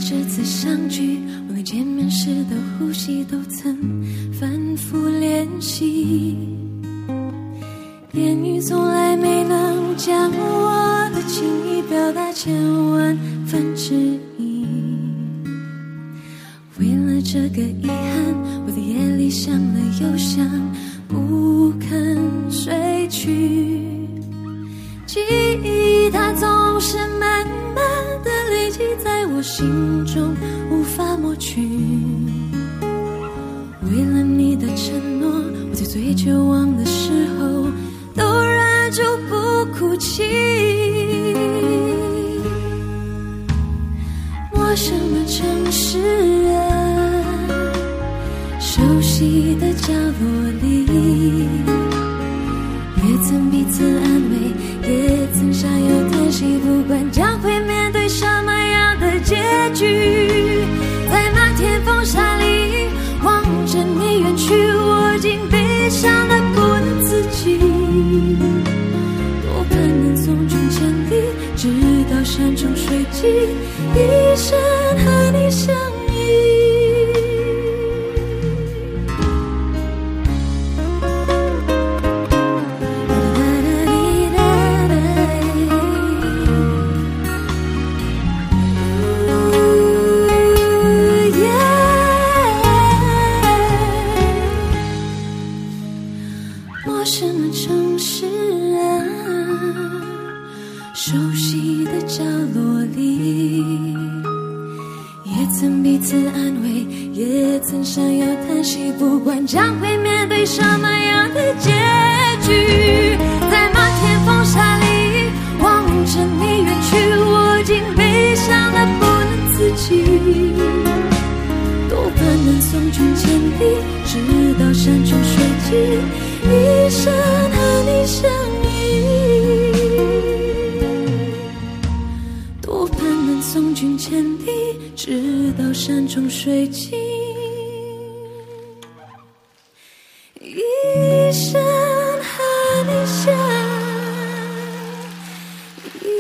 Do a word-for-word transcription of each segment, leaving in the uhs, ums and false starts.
这次相聚，我连见面时的呼吸都曾反复练习，言语从来没能将我的情意表达千万分之一。为了这个遗憾，我在夜里想了又想，不肯睡去。记忆它总是慢慢的累积在我心中，无法抹去。为了你的承诺，我在最绝望的时候都忍住不哭泣。陌生的城市啊，熟悉的角落里，也曾彼此安慰，也曾相拥叹息，不管将会面对什么样的结局。在漫天风沙里望着你远去，我竟悲伤得不能自己。多盼能送君千里，直到山穷水尽，一生和你相依。陌生的城市啊，熟悉的角落里，也曾彼此安慰，也曾相拥叹息，不管将会面对什么样的结局。在漫天风沙里望着你远去，我竟悲伤得不能自己。多盼能送君千里，直到山穷水尽，一生和你相依。多盼能送君千里，直到山穷水尽，一生和你相依。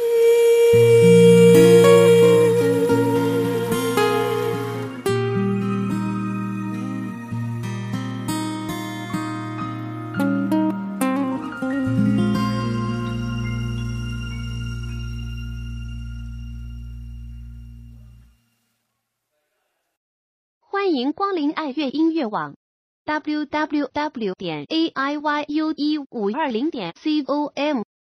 欢迎光临爱乐音乐网 ，w w w 点 a i y u 一五二零点 com。